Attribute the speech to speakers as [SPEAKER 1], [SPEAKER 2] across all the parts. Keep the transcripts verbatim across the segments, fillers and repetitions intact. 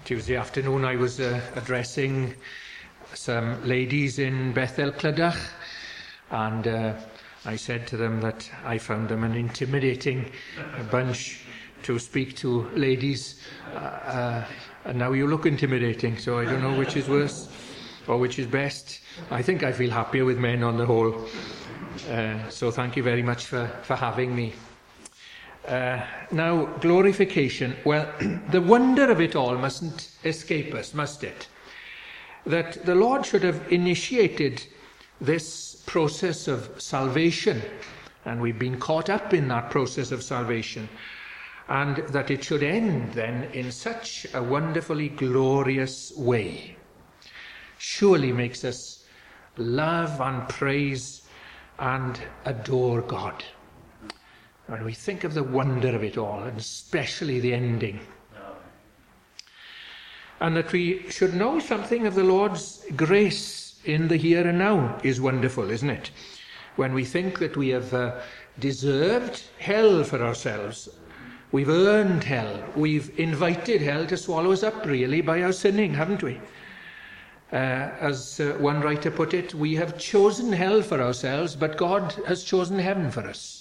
[SPEAKER 1] Tuesday afternoon I was uh, addressing some ladies in Bethel Clydach, and uh, I said to them that I found them an intimidating bunch to speak to ladies, uh, uh, and now you look intimidating, so I don't know which is worse or which is best. I think I feel happier with men on the whole. Uh, so thank you very much for, for having me. Uh, now, glorification. Well, the wonder of it all mustn't escape us, must it? That the Lord should have initiated this process of salvation, and we've been caught up in that process of salvation, and that it should end then in such a wonderfully glorious way, surely makes us love and praise and adore God. When we think of the wonder of it all, and especially the ending. And that we should know something of the Lord's grace in the here and now is wonderful, isn't it? When we think that we have uh, deserved hell for ourselves, we've earned hell, we've invited hell to swallow us up, really, by our sinning, haven't we? Uh, as uh, one writer put it, we have chosen hell for ourselves, but God has chosen heaven for us.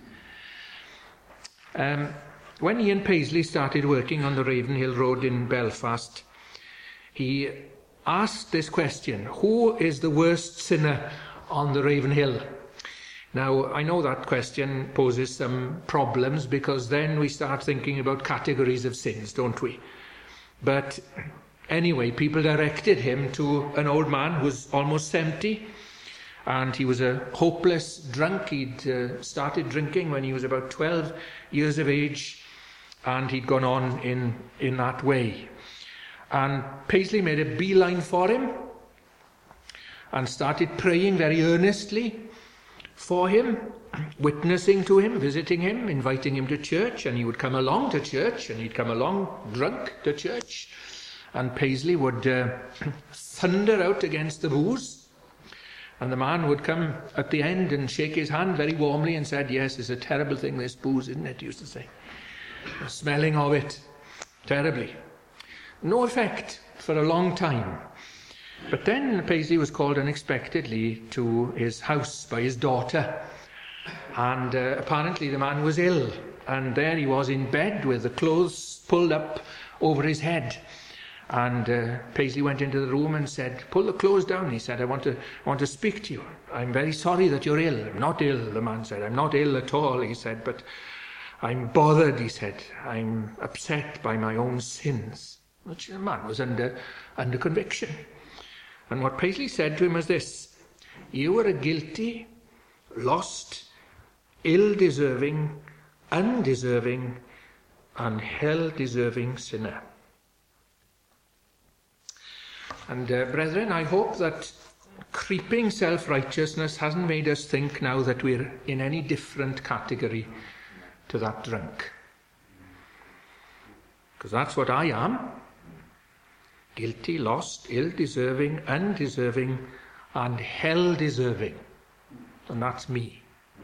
[SPEAKER 1] Um, when Ian Paisley started working on the Ravenhill Road in Belfast, he asked this question: who is the worst sinner on the Ravenhill? Now, I know that question poses some problems, because then we start thinking about categories of sins, don't we? But anyway, people directed him to an old man who was almost seventy, and he was a hopeless drunk. He'd uh, started drinking when he was about twelve years of age, and he'd gone on in, in that way. And Paisley made a beeline for him and started praying very earnestly for him, witnessing to him, visiting him, inviting him to church, and he would come along to church, and he'd come along drunk to church, and Paisley would uh, thunder out against the booze, and the man would come at the end and shake his hand very warmly and said, "Yes, it's a terrible thing, this booze, isn't it?" he used to say. The smelling of it, terribly. No effect for a long time. But then Paisley was called unexpectedly to his house by his daughter, and uh, apparently the man was ill, and there he was in bed with the clothes pulled up over his head. And uh, Paisley went into the room and said, "Pull the clothes down," he said. I want to want to speak to you. "I'm very sorry that you're ill." "I'm not ill," the man said. "I'm not ill at all," he said, "but I'm bothered," he said. "I'm upset by my own sins." Which the man was under, under conviction. And what Paisley said to him was this: "You are a guilty, lost, ill-deserving, undeserving, and hell-deserving sinner." And uh, brethren, I hope that creeping self-righteousness hasn't made us think now that we're in any different category to that drunk. Because that's what I am. Guilty, lost, ill-deserving, undeserving, and hell-deserving. And that's me.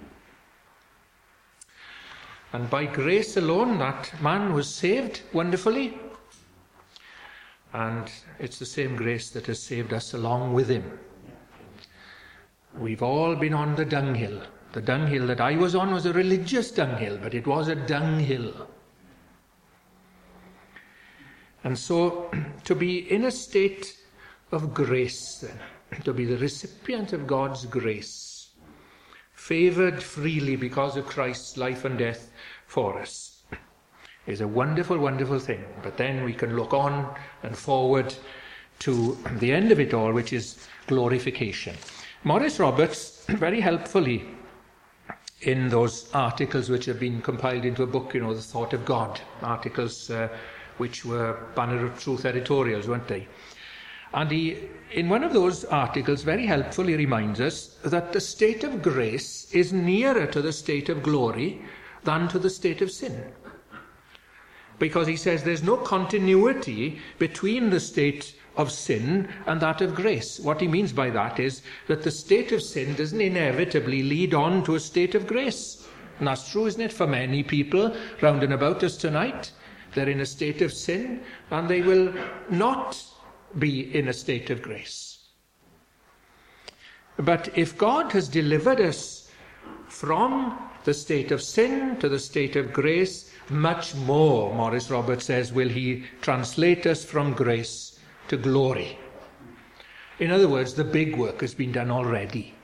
[SPEAKER 1] And by grace alone, that man was saved wonderfully. And it's the same grace that has saved us along with him. We've all been on the dunghill. The dunghill that I was on was a religious dunghill, but it was a dunghill. And so, to be in a state of grace, then, to be the recipient of God's grace, favoured freely because of Christ's life and death for us, is a wonderful, wonderful thing. But then we can look on and forward to the end of it all, which is glorification. Maurice Roberts, very helpfully, in those articles which have been compiled into a book, you know, The Thought of God, articles uh, which were Banner of Truth editorials, weren't they? And he, in one of those articles, very helpfully reminds us that the state of grace is nearer to the state of glory than to the state of sin. Because he says there's no continuity between the state of sin and that of grace. What he means by that is that the state of sin doesn't inevitably lead on to a state of grace. And that's true, isn't it, for many people round and about us tonight? they're in a state of sin, and they will not be in a state of grace. But if God has delivered us from the state of sin to the state of grace, much more, Maurice Roberts says, will he translate us from grace to glory. In other words, the big work has been done already.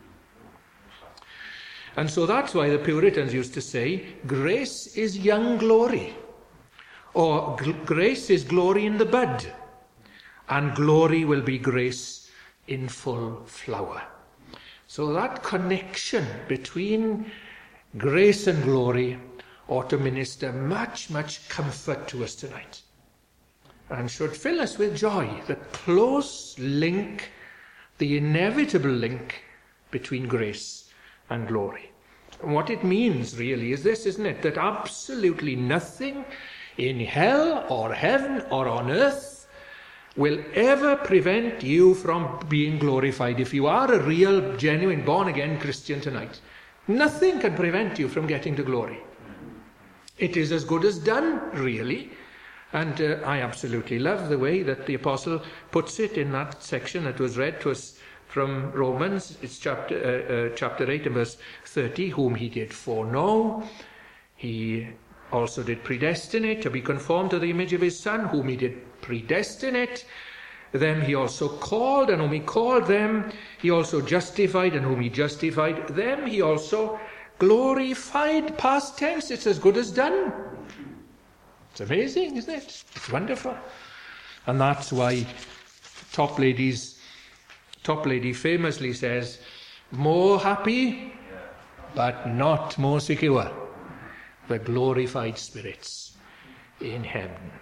[SPEAKER 1] And so that's why the Puritans used to say, grace is young glory, or grace is glory in the bud, and glory will be grace in full flower. So that connection between grace and glory ought to minister much, much comfort to us tonight, and should fill us with joy, the close link, the inevitable link between grace and glory. And what it means really is this, isn't it? That absolutely nothing in hell or heaven or on earth will ever prevent you from being glorified. If you are a real, genuine, born-again Christian tonight, nothing can prevent you from getting to glory. It is as good as done, really. And uh, I absolutely love the way that the apostle puts it in that section that was read to us from Romans. It's chapter, uh, uh, chapter eight and verse thirty, whom he did foreknow, he also did predestinate to be conformed to the image of his Son, whom he did predestinate. Them he also called, and whom he called them, he also justified, and whom he justified, them he also glorified. Past tense, it's as good as done. It's amazing, isn't it? It's wonderful. And that's why Top Ladies, Top Lady famously says, more happy, but not more secure, the glorified spirits in heaven.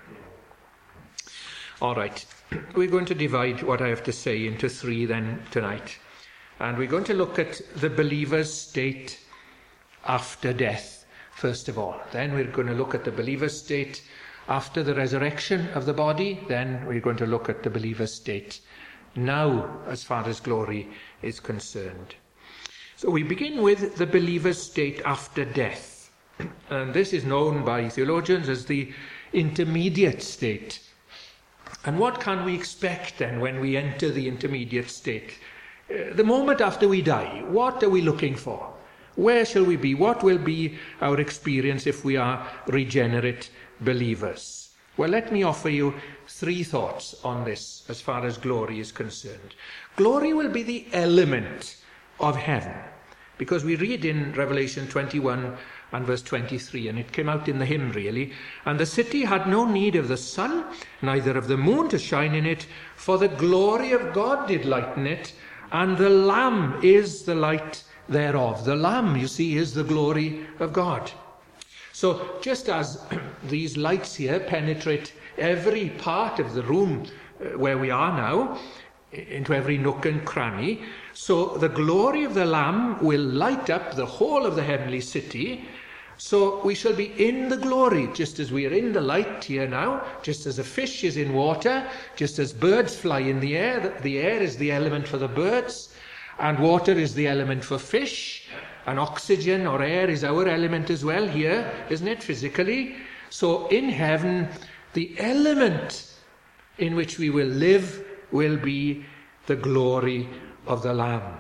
[SPEAKER 1] All right, we're going to divide what I have to say into three then tonight. And we're going to look at the believer's state after death, first of all. Then we're going to look at the believer's state after the resurrection of the body. Then we're going to look at the believer's state now, as far as glory is concerned. So we begin with the believer's state after death. And this is known by theologians as the intermediate state. And what can we expect then when we enter the intermediate state? Uh, the moment after we die, what are we looking for? Where shall we be? What will be our experience if we are regenerate believers? Well, let me offer you three thoughts on this as far as glory is concerned. Glory will be the element of heaven, because we read in Revelation twenty-one and verse twenty-three, and it came out in the hymn really, and the city had no need of the sun, neither of the moon to shine in it, for the glory of God did lighten it, and the Lamb is the light thereof. The Lamb, you see, is the glory of God. So just as these lights here penetrate every part of the room where we are now, into every nook and cranny, so the glory of the Lamb will light up the whole of the heavenly city. So we shall be in the glory, just as we are in the light here now, just as a fish is in water, just as birds fly in the air. The air is the element for the birds, and water is the element for fish, and oxygen or air is our element as well here, isn't it, physically? So in heaven, the element in which we will live will be the glory of the Lamb.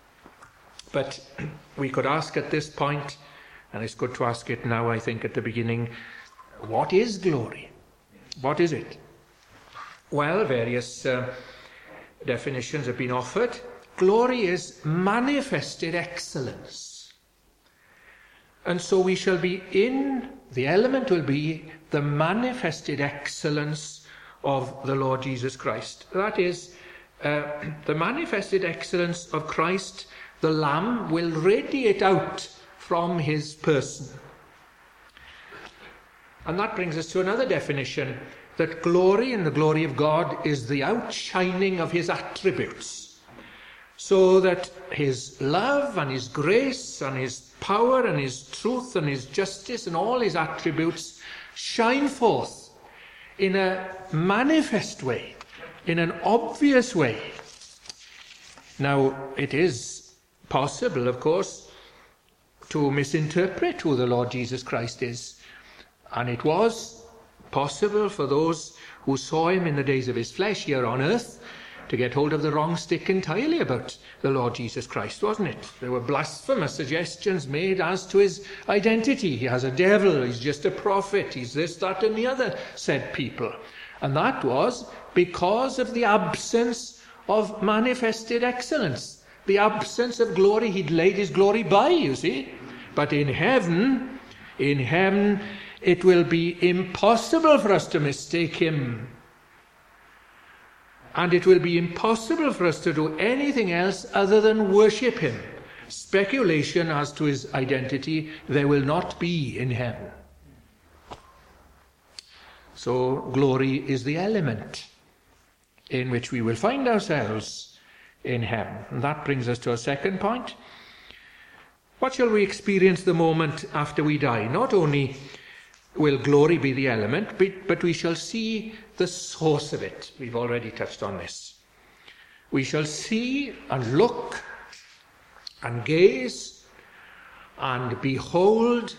[SPEAKER 1] But we could ask at this point, and it's good to ask it now, I think, at the beginning, what is glory? What is it? Well, various uh, definitions have been offered. Glory is manifested excellence. And so we shall be in, the element will be the manifested excellence of the Lord Jesus Christ. That is, uh, the manifested excellence of Christ, the Lamb, will radiate out from his person. And that brings us to another definition, that glory in the glory of God is the outshining of his attributes. So that his love and his grace and his power and his truth and his justice and all his attributes shine forth in a manifest way, in an obvious way. Now, it is possible, of course, to misinterpret who the Lord Jesus Christ is. And it was possible for those who saw him in the days of his flesh here on earth to get hold of the wrong stick entirely about the Lord Jesus Christ, wasn't it? There were blasphemous suggestions made as to his identity. He has a devil, he's just a prophet, he's this, that and the other, said people. And that was because of the absence of manifested excellence, the absence of glory. He'd laid his glory by, you see. But in heaven, in heaven, it will be impossible for us to mistake him. And it will be impossible for us to do anything else other than worship him. Speculation as to his identity there will not be in heaven. So glory is the element in which we will find ourselves in heaven. And that brings us to a second point. What shall we experience the moment after we die? Not only will glory be the element, but, but we shall see the source of it. We've already touched on this. We shall see and look and gaze and behold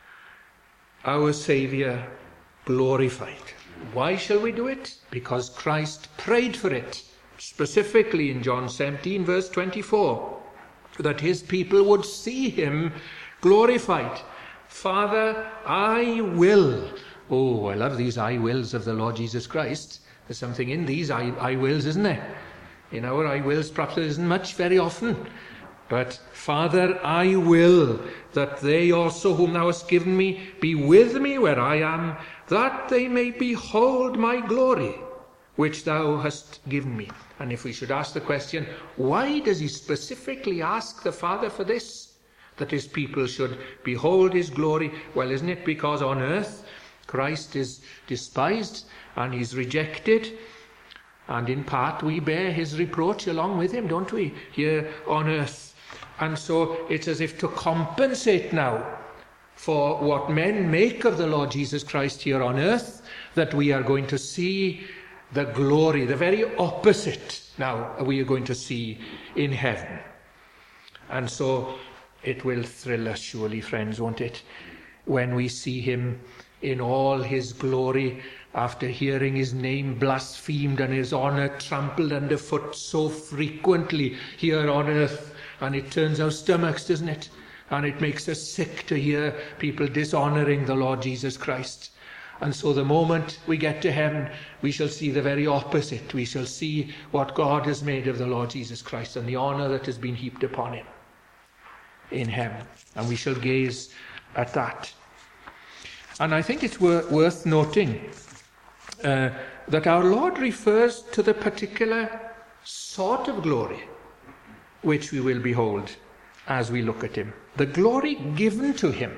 [SPEAKER 1] our Saviour glorified. Why shall we do it? Because Christ prayed for it, specifically in John seventeen, verse twenty-four, that his people would see him glorified. Father, I will. Oh, I love these I wills of the Lord Jesus Christ. There's something in these I, I wills, isn't there? In our I wills, perhaps there isn't much very often. But, Father, I will that they also whom thou hast given me be with me where I am, that they may behold my glory, which thou hast given me. And if we should ask the question, why does he specifically ask the Father for this? That his people should behold his glory? Well, isn't it because on earth Christ is despised and he's rejected, and in part we bear his reproach along with him, don't we, here on earth? And so it's as if to compensate now for what men make of the Lord Jesus Christ here on earth, that we are going to see the glory, the very opposite now we are going to see in heaven. And so it will thrill us surely, friends, won't it, when we see him in all his glory, after hearing his name blasphemed and his honour trampled underfoot so frequently here on earth. And it turns our stomachs, doesn't it? And it makes us sick to hear people dishonouring the Lord Jesus Christ. And so the moment we get to heaven, we shall see the very opposite. We shall see what God has made of the Lord Jesus Christ and the honour that has been heaped upon him in heaven. And we shall gaze at that. And I think it's wor- worth noting uh, that our Lord refers to the particular sort of glory which we will behold as we look at him. The glory given to him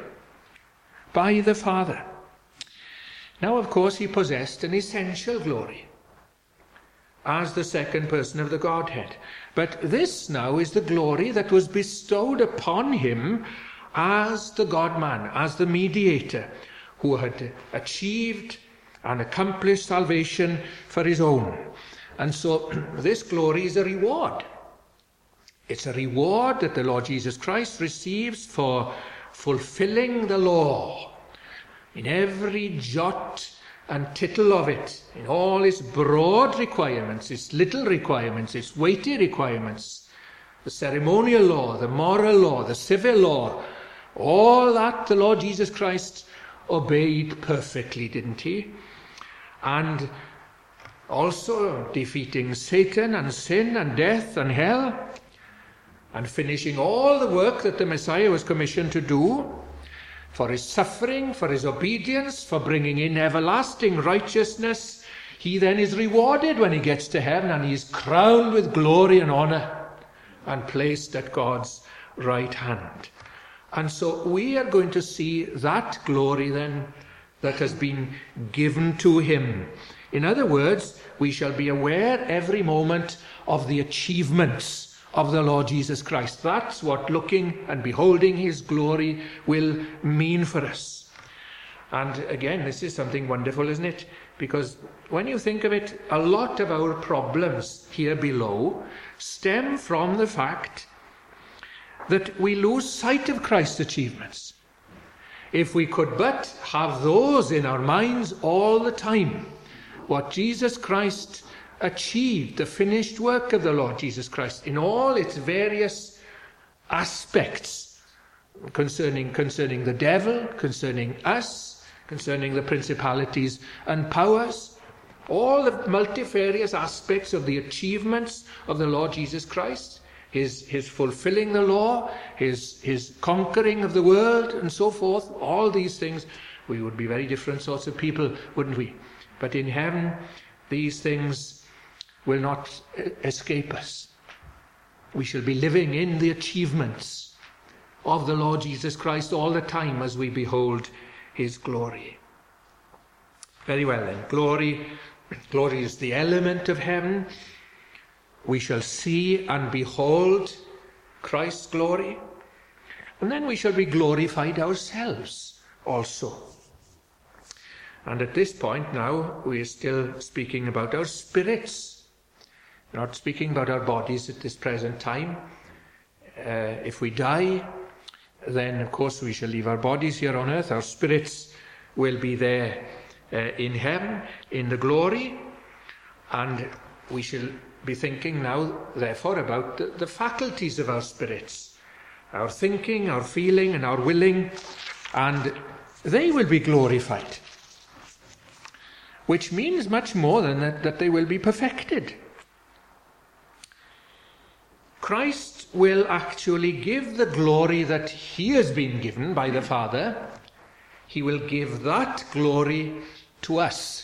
[SPEAKER 1] by the Father. Now, of course, he possessed an essential glory as the second person of the Godhead. But this now is the glory that was bestowed upon him as the God-man, as the mediator, who had achieved and accomplished salvation for his own. And so this glory is a reward. It's a reward that the Lord Jesus Christ receives for fulfilling the law in every jot and tittle of it, in all its broad requirements, its little requirements, its weighty requirements, the ceremonial law, the moral law, the civil law, all that the Lord Jesus Christ obeyed perfectly, didn't he? And also defeating Satan and sin and death and hell, and finishing all the work that the Messiah was commissioned to do, for his suffering, for his obedience, for bringing in everlasting righteousness. He then is rewarded when he gets to heaven, and he is crowned with glory and honour and placed at God's right hand. And so we are going to see that glory then that has been given to him. In other words, we shall be aware every moment of the achievements of the Lord Jesus Christ. That's what looking and beholding his glory will mean for us. And again, this is something wonderful, isn't it? Because when you think of it, a lot of our problems here below stem from the fact that we lose sight of Christ's achievements. If we could but have those in our minds all the time, what Jesus Christ achieved, the finished work of the Lord Jesus Christ in all its various aspects concerning, concerning the devil, concerning us, concerning the principalities and powers, all the multifarious aspects of the achievements of the Lord Jesus Christ, his, his fulfilling the law, his, his conquering of the world, and so forth, all these things, we would be very different sorts of people, wouldn't we? But in heaven, these things will not escape us. We shall be living in the achievements of the Lord Jesus Christ all the time as we behold his glory. Very well then, glory, glory is the element of heaven. We shall see and behold Christ's glory, and then we shall be glorified ourselves also. And at this point now, we are still speaking about our spirits, not speaking about our bodies at this present time. Uh, if we die, then of course we shall leave our bodies here on earth. Our spirits will be there uh, in heaven, in the glory, and we shall be thinking now, therefore, about the, the faculties of our spirits, our thinking, our feeling, and our willing, and they will be glorified, which means much more than that, that they will be perfected. Christ will actually give the glory that he has been given by the Father. He will give that glory to us,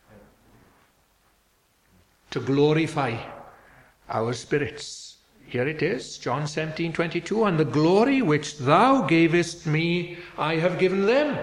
[SPEAKER 1] to glorify our spirits. Here it is, John seventeen twenty-two, and the glory which thou gavest me, I have given them.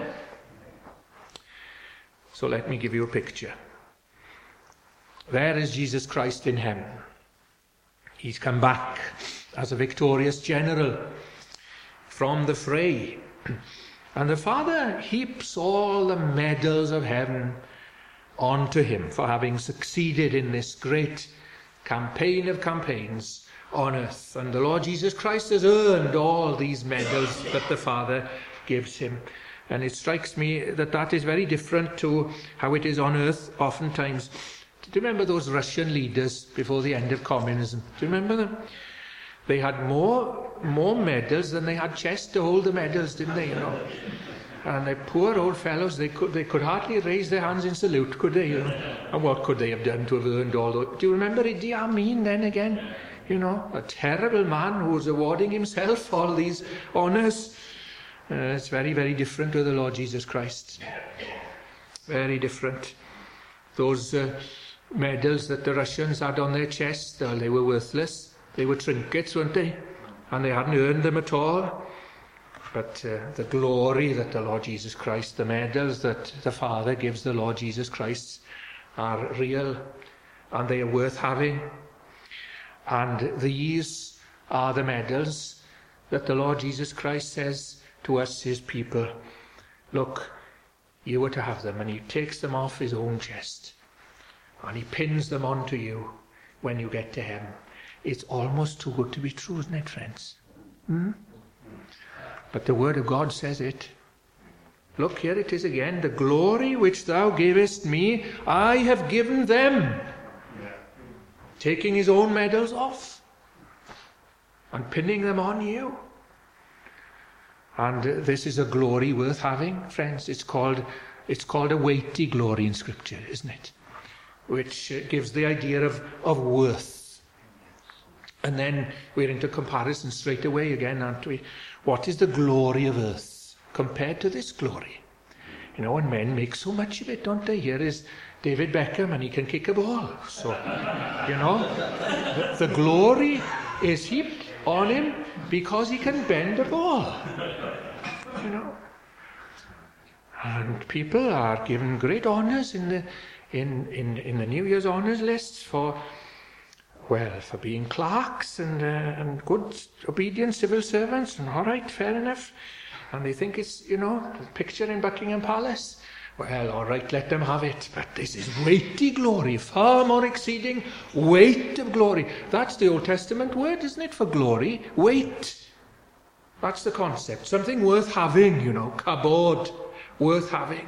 [SPEAKER 1] So let me give you a picture. There is Jesus Christ in heaven. He's come back as a victorious general from the fray. And the Father heaps all the medals of heaven onto him for having succeeded in this great campaign of campaigns on earth. And the Lord Jesus Christ has earned all these medals that the Father gives him. And it strikes me that that is very different to how it is on earth oftentimes. Do you remember those Russian leaders before the end of communism? Do you remember them? They had more more medals than they had chests to hold the medals, didn't they? You know, and the poor old fellows, they could they could hardly raise their hands in salute, could they? You know? And what could they have done to have earned all those? Do you remember Idi Amin then again? You know, a terrible man who was awarding himself all these honours. Uh, it's very, very different with the Lord Jesus Christ. Very different. Those uh, medals that the Russians had on their chests, well, they were worthless. They were trinkets, weren't they? And they hadn't earned them at all. But uh, the glory that the Lord Jesus Christ, the medals that the Father gives the Lord Jesus Christ, are real, and they are worth having. And these are the medals that the Lord Jesus Christ says to us, his people, look, you were to have them. And he takes them off his own chest and he pins them onto you when you get to heaven. It's almost too good to be true, isn't it, friends? Hmm? But the word of God says it. Look, here it is again. The glory which thou gavest me, I have given them. Taking his own medals off and pinning them on you. And this is a glory worth having, friends. It's called, it's called a weighty glory in Scripture, isn't it? Which gives the idea of, of worth. And then we're into comparison straight away again, aren't we? What is the glory of earth compared to this glory? You know, and men make so much of it, don't they? Here is David Beckham, and he can kick a ball. So, you know, the, the glory is heaped on him because he can bend a ball. You know, and people are given great honours in the in, in, in the New Year's honours lists for, well, for being clerks and uh, and good obedient civil servants, and all right, fair enough. And they think it's, you know, the picture in Buckingham Palace. Well, all right, let them have it. But this is weighty glory, far more exceeding weight of glory. That's the Old Testament word, isn't it, for glory? Weight. That's the concept. Something worth having, you know, kabod, worth having.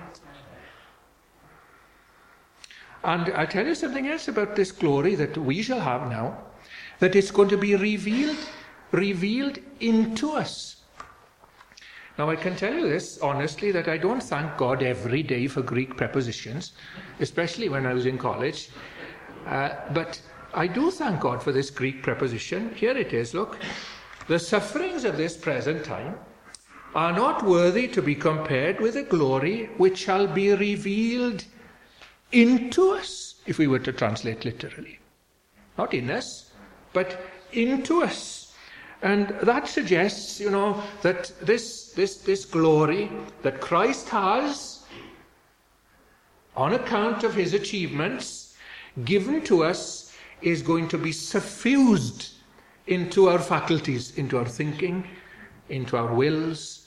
[SPEAKER 1] And I'll tell you something else about this glory that we shall have now, that it's going to be revealed, revealed into us. Now I can tell you this honestly, that I don't thank God every day for Greek prepositions, especially when I was in college. Uh, but I do thank God for this Greek preposition. Here it is, look. The sufferings of this present time are not worthy to be compared with the glory which shall be revealed into us, if we were to translate literally. Not in us, but into us. And that suggests, you know, that this, this, this glory that Christ has, on account of his achievements, given to us, is going to be suffused into our faculties, into our thinking, into our wills,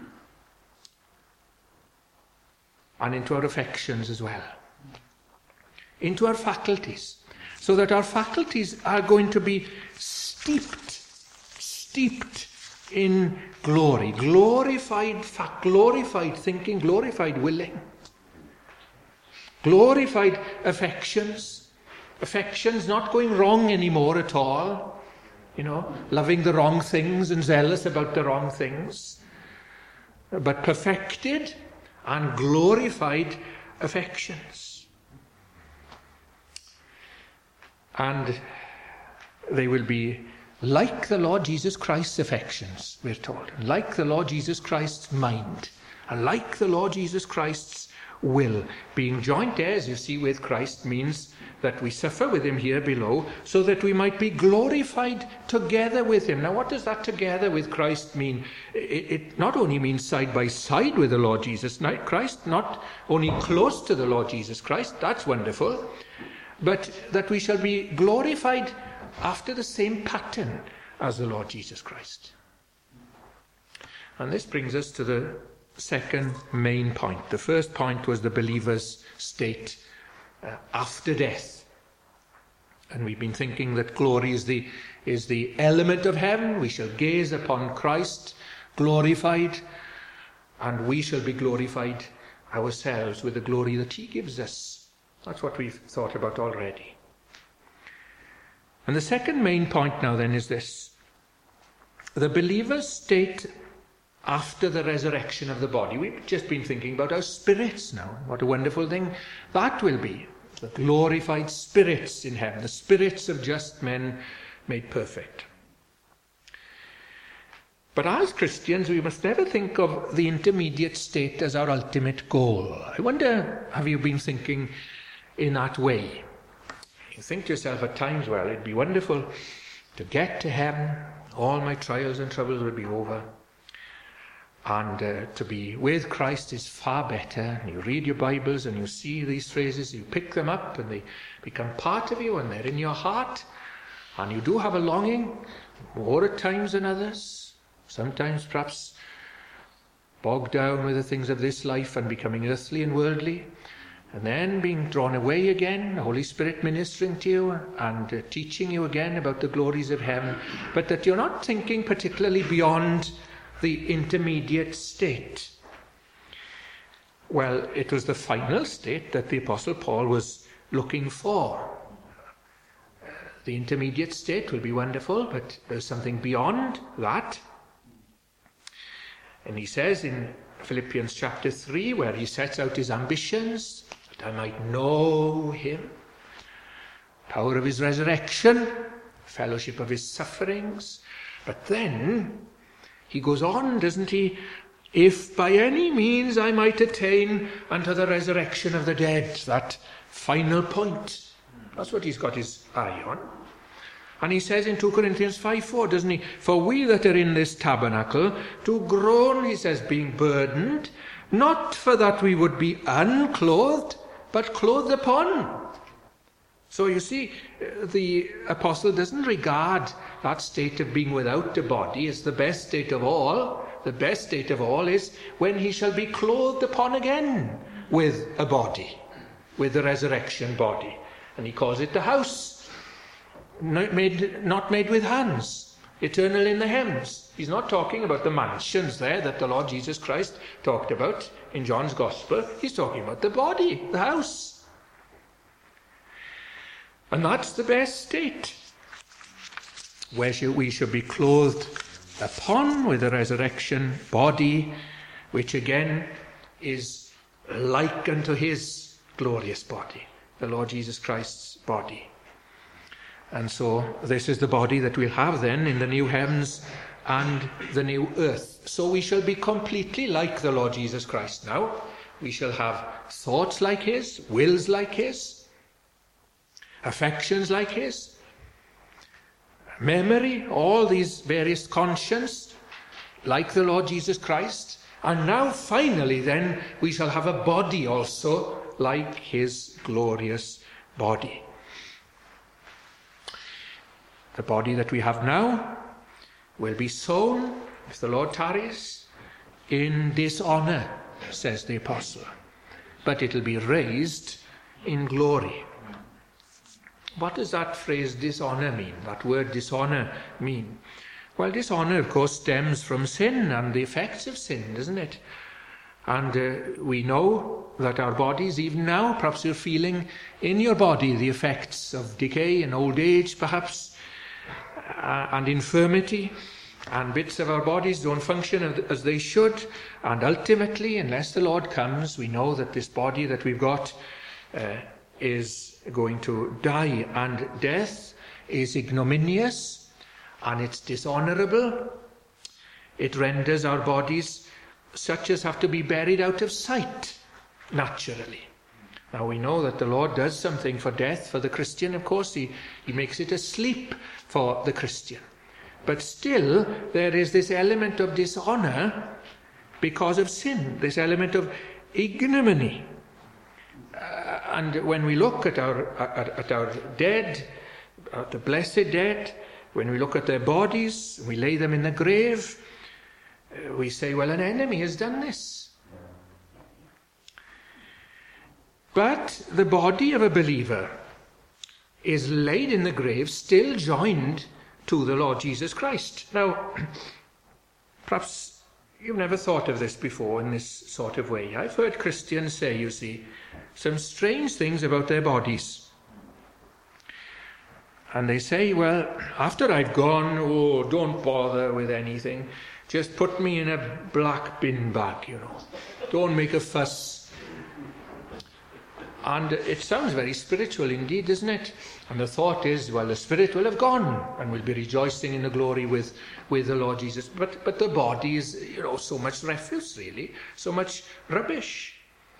[SPEAKER 1] and into our affections as well. Into our faculties, so that our faculties are going to be steeped, steeped in glory, glorified fact, glorified thinking, glorified willing, glorified affections, affections not going wrong anymore at all, you know, loving the wrong things and zealous about the wrong things, but perfected and glorified affections. And they will be like the Lord Jesus Christ's affections, we're told, like the Lord Jesus Christ's mind, and like the Lord Jesus Christ's will. Being joint heirs, you see, with Christ means that we suffer with him here below, so that we might be glorified together with him. Now, what does that together with Christ mean? It, it not only means side by side with the Lord Jesus Christ, not only close to the Lord Jesus Christ, that's wonderful, but that we shall be glorified after the same pattern as the Lord Jesus Christ. And this brings us to the second main point. The first point was the believer's state uh, after death. And we've been thinking that glory is the, is the element of heaven. We shall gaze upon Christ glorified, and we shall be glorified ourselves with the glory that he gives us. That's what we've thought about already. And the second main point now then is this. The believer's state after the resurrection of the body. We've just been thinking about our spirits now. What a wonderful thing that will be. The glorified spirits in heaven. The spirits of just men made perfect. But as Christians, we must never think of the intermediate state as our ultimate goal. I wonder, have you been thinking in that way? You think to yourself at times, well, it'd be wonderful to get to heaven, all my trials and troubles will be over, and uh, to be with Christ is far better. And you read your Bibles and you see these phrases, you pick them up and they become part of you and they're in your heart, and you do have a longing, more at times than others, sometimes perhaps bogged down with the things of this life and becoming earthly and worldly, and then being drawn away again, the Holy Spirit ministering to you and uh, teaching you again about the glories of heaven, but that you're not thinking particularly beyond the intermediate state. Well, it was the final state that the Apostle Paul was looking for. Uh, the intermediate state will be wonderful, but there's something beyond that. And he says in Philippians chapter three, where he sets out his ambitions, that I might know him, power of his resurrection, fellowship of his sufferings. But then he goes on, doesn't he? If by any means I might attain unto the resurrection of the dead, that final point. That's what he's got his eye on. And he says in two Corinthians five four, doesn't he? For we that are in this tabernacle do groan, he says, being burdened, not for that we would be unclothed, but clothed upon. So you see, the apostle doesn't regard that state of being without a body as the best state of all. The best state of all is when he shall be clothed upon again with a body, with the resurrection body. And he calls it the house, not made, not made with hands, eternal in the heavens. He's not talking about the mansions there that the Lord Jesus Christ talked about in John's Gospel. He's talking about the body, the house. And that's the best state, where we should be clothed upon with the resurrection body, which again is like unto his glorious body, the Lord Jesus Christ's body. And so this is the body that we'll have then in the new heavens and the new earth. So we shall be completely like the Lord Jesus Christ now. We shall have thoughts like his, wills like his, affections like his, memory, all these various conscience like the Lord Jesus Christ. And now finally then we shall have a body also like his glorious body. The body that we have now will be sown, if the Lord tarries, in dishonour, says the apostle. But it'll be raised in glory. What does that phrase dishonour mean? That word dishonour mean? Well, dishonour, of course, stems from sin and the effects of sin, doesn't it? And uh, we know that our bodies, even now, perhaps you're feeling in your body the effects of decay and old age, perhaps, uh, and infirmity, and bits of our bodies don't function as they should. And ultimately, unless the Lord comes, we know that this body that we've got uh, is going to die, and death is ignominious and it's dishonourable. It renders our bodies such as have to be buried out of sight, naturally. Now we know that the Lord does something for death for the Christian, of course. He, he makes it a sleep for the Christian. But still, there is this element of dishonour because of sin, this element of ignominy. Uh, and when we look at our, at, at our dead, at the blessed dead, when we look at their bodies, we lay them in the grave, uh, we say, well, an enemy has done this. But the body of a believer is laid in the grave, still joined to the Lord Jesus Christ. Now, perhaps you've never thought of this before in this sort of way. I've heard Christians say, you see, some strange things about their bodies. And they say, well, after I've gone, oh, don't bother with anything. Just put me in a black bin bag, you know. Don't make a fuss. And it sounds very spiritual indeed, doesn't it? And the thought is, well, the spirit will have gone and we'll be rejoicing in the glory with, with the Lord Jesus. But, but the body is, you know, so much refuse, really, so much rubbish.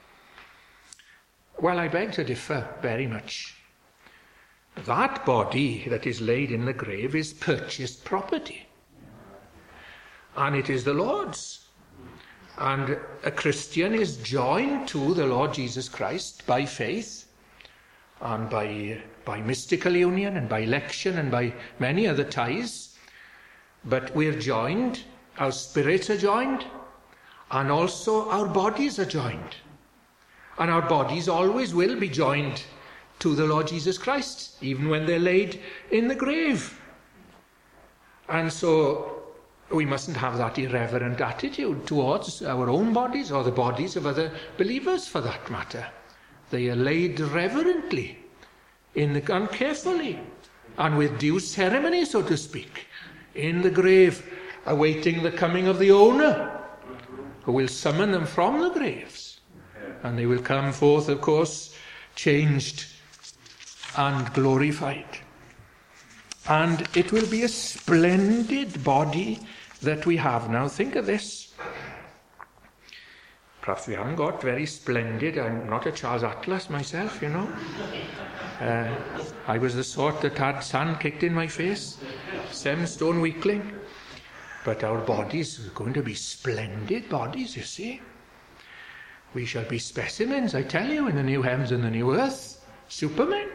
[SPEAKER 1] Well, I beg to differ very much. That body that is laid in the grave is purchased property. And it is the Lord's. And a Christian is joined to the Lord Jesus Christ by faith and by, by mystical union and by election and by many other ties. But we're joined, our spirits are joined, and also our bodies are joined. And our bodies always will be joined to the Lord Jesus Christ, even when they're laid in the grave. And so we mustn't have that irreverent attitude towards our own bodies or the bodies of other believers, for that matter. They are laid reverently in the, and carefully and with due ceremony, so to speak, in the grave, awaiting the coming of the owner, who will summon them from the graves. And they will come forth, of course, changed and glorified. And it will be a splendid body that we have. Now think of this. Perhaps we haven't got very splendid. I'm not a Charles Atlas myself, you know. Uh, I was the sort that had sand kicked in my face, seven stone weakling. But our bodies are going to be splendid bodies, you see. We shall be specimens, I tell you, in the new heavens and the new earth. Supermen.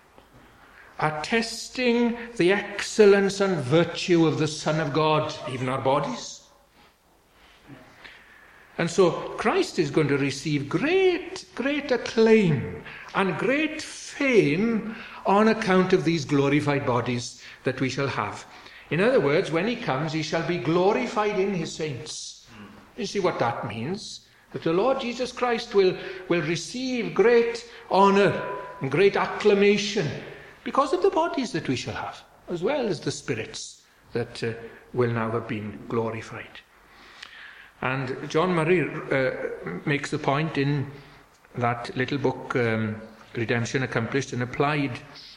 [SPEAKER 1] Attesting the excellence and virtue of the Son of God, even our bodies. And so Christ is going to receive great, great acclaim and great fame on account of these glorified bodies that we shall have In other words, when he comes, he shall be glorified in his saints. You see what that means? That the Lord Jesus Christ will, will receive great honour and great acclamation because of the bodies that we shall have, as well as the spirits that uh, will now have been glorified. And John Murray uh, makes the point in that little book, um, Redemption Accomplished and Applied,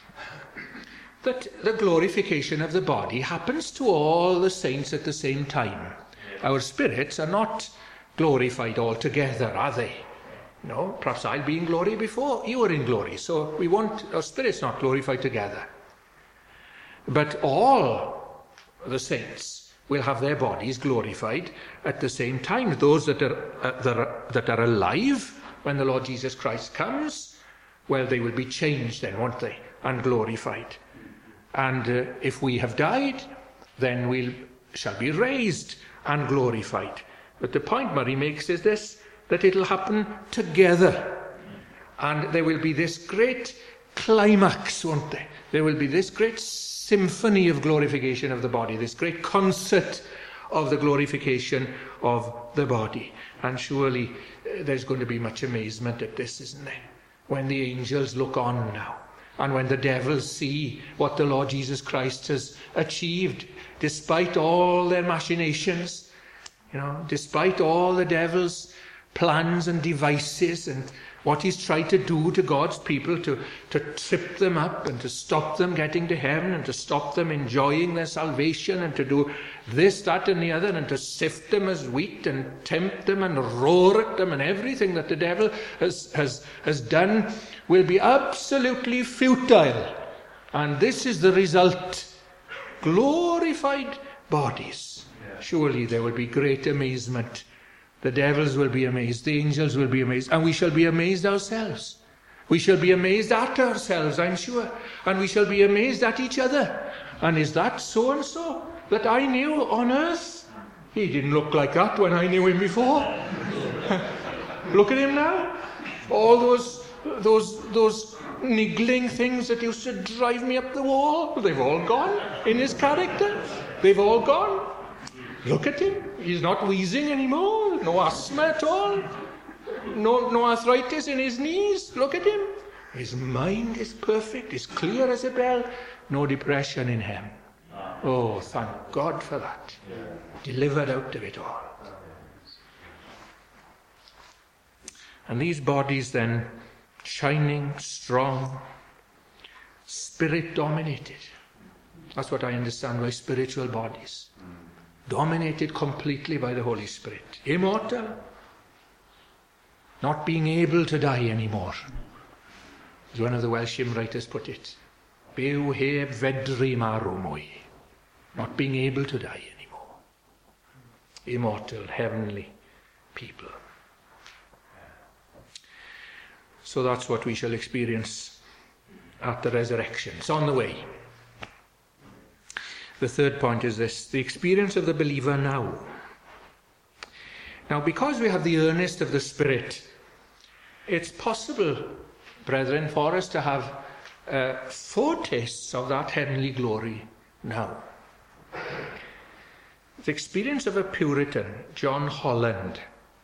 [SPEAKER 1] that the glorification of the body happens to all the saints at the same time. Our spirits are not glorified all together, are they? No, perhaps I'll be in glory before you are in glory, so we want our spirits not glorified together. But all the saints will have their bodies glorified at the same time. Those that are, uh, that are, that are alive when the Lord Jesus Christ comes, well, they will be changed then, won't they, and glorified. And uh, if we have died, then we shall be raised and glorified. But the point Murray makes is this, that it'll happen together. And there will be this great climax, won't there? There will be this great symphony of glorification of the body, this great concert of the glorification of the body. And surely uh, there's going to be much amazement at this, isn't there? When the angels look on now, and when the devils see what the Lord Jesus Christ has achieved, despite all their machinations, you know, despite all the devil's plans and devices and what he's tried to do to God's people to, to trip them up and to stop them getting to heaven and to stop them enjoying their salvation and to do this, that and the other and to sift them as wheat and tempt them and roar at them, and everything that the devil has, has, has done will be absolutely futile. And this is the result. Glorified bodies. Surely there will be great amazement. The devils will be amazed, the angels will be amazed, and we shall be amazed ourselves. We shall be amazed at ourselves, I'm sure, and we shall be amazed at each other. And is that so-and-so that I knew on earth? He didn't look like that when I knew him before. Look at him now. All those, those, those niggling things that used to drive me up the wall, they've all gone in his character. They've all gone. Look at him. He's not wheezing anymore. No asthma at all. No, no arthritis in his knees. Look at him. His mind is perfect. He's clear as a bell. No depression in him. Oh, thank God for that. Delivered out of it all. And these bodies then, shining, strong, spirit-dominated. That's what I understand by spiritual bodies. Dominated completely by the Holy Spirit. Immortal. Not being able to die anymore. As one of the Welsh hymn writers put it. Byw heb fedru marw mwy. Not being able to die anymore. Immortal, heavenly people. So that's what we shall experience at the resurrection. It's on the way. The third point is this, the experience of the believer now. Now, because we have the earnest of the Spirit, it's possible, brethren, for us to have uh, foretastes of that heavenly glory now. The experience of a Puritan, John Holland.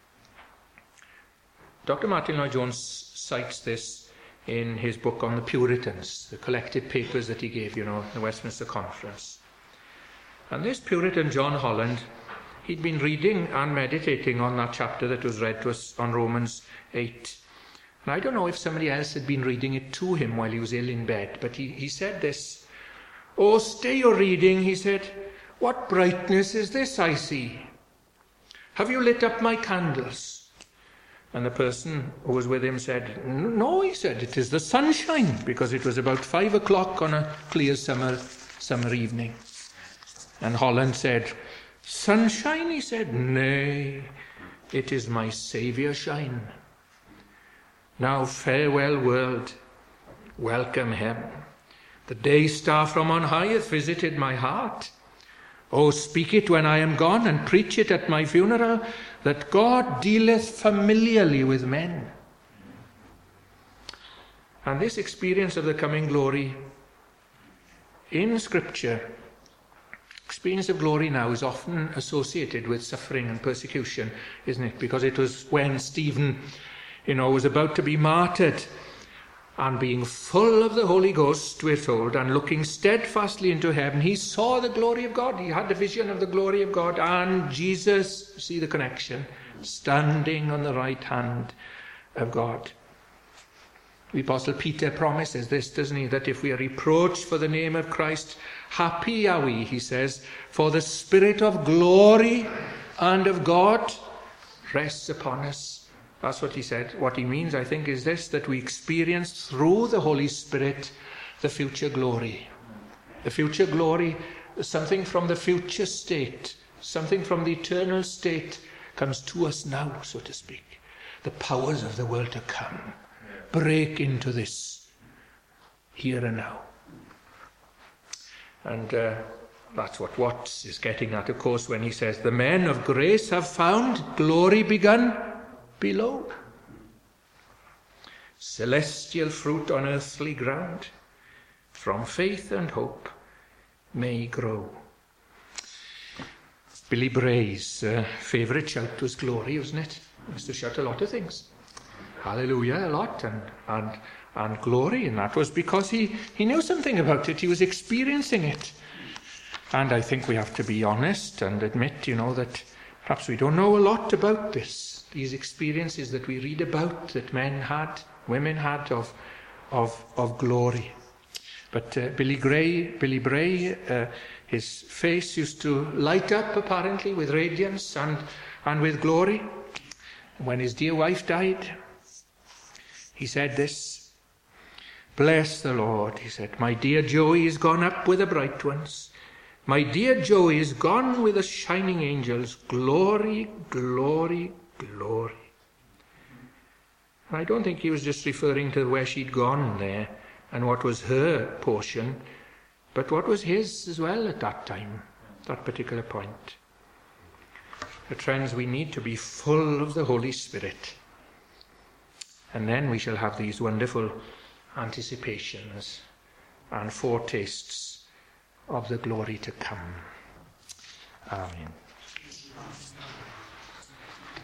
[SPEAKER 1] Doctor Martin Lloyd-Jones cites this in his book on the Puritans, the collected papers that he gave, you know, the Westminster Conference. And this Puritan, John Holland, he'd been reading and meditating on that chapter that was read to us on Romans eight. And I don't know if somebody else had been reading it to him while he was ill in bed, but he, he said this, "Oh, stay your reading," he said. "What brightness is this I see? Have you lit up my candles?" And the person who was with him said, "No," he said, "it is the sunshine," because it was about five o'clock on a clear summer, summer evening. And Holland said, "Sunshine," he said, "nay, it is my Saviour shine. Now farewell world, welcome heaven. The day star from on high hath visited my heart. Oh, speak it when I am gone, and preach it at my funeral, that God dealeth familiarly with men." And this experience of the coming glory in Scripture experience of glory now is often associated with suffering and persecution, isn't it? Because it was when Stephen, you know, was about to be martyred, and being full of the Holy Ghost, we're told, and looking steadfastly into heaven, he saw the glory of God. He had the vision of the glory of God, and Jesus, see the connection, standing on the right hand of God. The Apostle Peter promises this, doesn't he? That if we are reproached for the name of Christ, happy are we, he says, for the Spirit of glory and of God rests upon us. That's what he said. What he means, I think, is this, that we experience through the Holy Spirit the future glory. The future glory, something from the future state, something from the eternal state comes to us now, so to speak. The powers of the world to come break into this here and now. And uh, that's what Watts is getting at, of course, when he says, the men of grace have found glory begun below. Celestial fruit on earthly ground, from faith and hope may grow. Billy Bray's uh, favourite shout was glory, wasn't it? He used to shout a lot of things. Hallelujah, a lot, and, and, and glory, and that was because he, he knew something about it. He was experiencing it. And I think we have to be honest and admit, you know, that perhaps we don't know a lot about this. These experiences that we read about, that men had, women had, of of, of glory. But uh, Billy Gray, Billy Bray, uh, his face used to light up apparently with radiance and, and with glory. When his dear wife died, he said this, bless the Lord, he said, my dear Joey is gone up with the bright ones. My dear Joey is gone with the shining angels. Glory, glory, glory. I don't think he was just referring to where she'd gone there and what was her portion, but what was his as well at that time, that particular point. But friends, we need to be full of the Holy Spirit. And then we shall have these wonderful anticipations and foretastes of the glory to come. Amen.